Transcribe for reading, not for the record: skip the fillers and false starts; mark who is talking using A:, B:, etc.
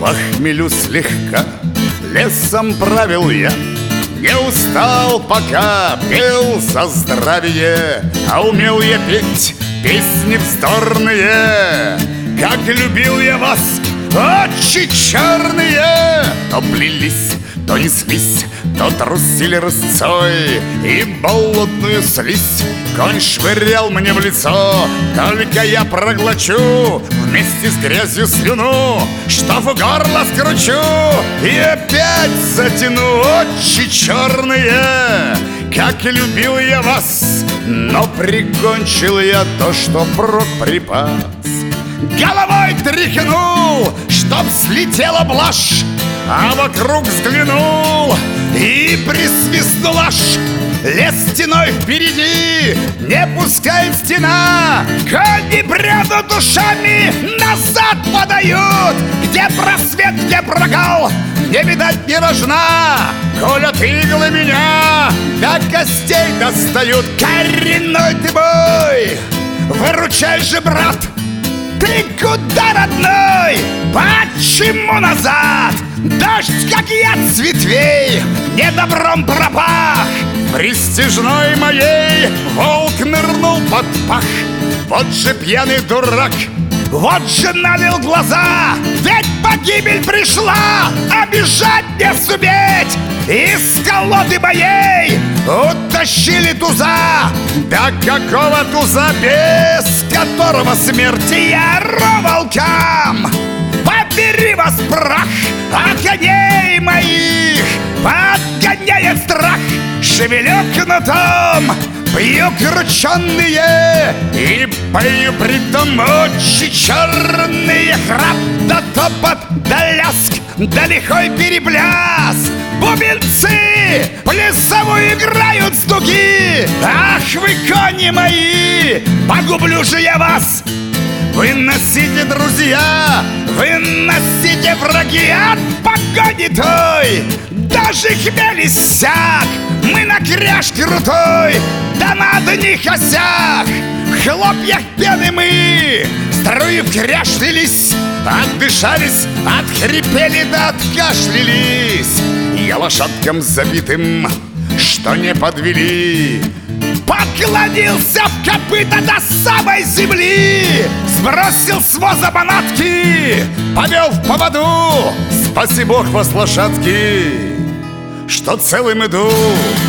A: похмелю слегка лесом правил я, не устал, пока пел за здравие, а умел я петь песни вздорные. Как любил я вас, очи черные, то плелись, то неслись, то трусили рысцой, и болотную слизь конь швырял мне в лицо. Только я проглочу вместе с грязью слюну, что в горло скручу, и опять затяну. Очи черные, как любил я вас, но прикончил я то, что впрок припас. Головой тряхнул, чтоб слетела блажь, а вокруг взглянул и присвистнул аж. Лес стеной впереди, не пускает стена, кони бредут ушами, назад подают. Где просвет, где прогал, не видать ни рожна. Коль от иглы меня до костей достают. Коренной ты мой, выручай же, брат. Ты куда, родной? Почему назад? Дождь, как яд с ветвей, недобром пропах. Престижной моей волк нырнул под пах. Вот же пьяный дурак, вот же налил глаза. Ведь погибель пришла, а бежать не суметь. Из колоды моей утащили туза. Да какого туза, без которого смерти яру волкам? Побери вас прах, а коней моих подгоняет страх. Шевелю кнутом, бью крученные и пою притом очи черные. Храп да топот да ляск да лихой перепляс. Бубенцы плясовую играют стуки. Ах вы, кони мои, погублю же я вас. Выносите, друзья, выносите, враги, от погони той. Даже хмель иссяк, мы на кряж крутой, да на одних осях. В хлопьях пены мы струи в кряж лились, отдышались, отхрипели да откашлялись. Я лошадкам забитым, что не подвели, поклонился в копыта до самой земли. Сбросил с воза манатки, повел в поводу. Спаси Бог вас, лошадки, что целым иду.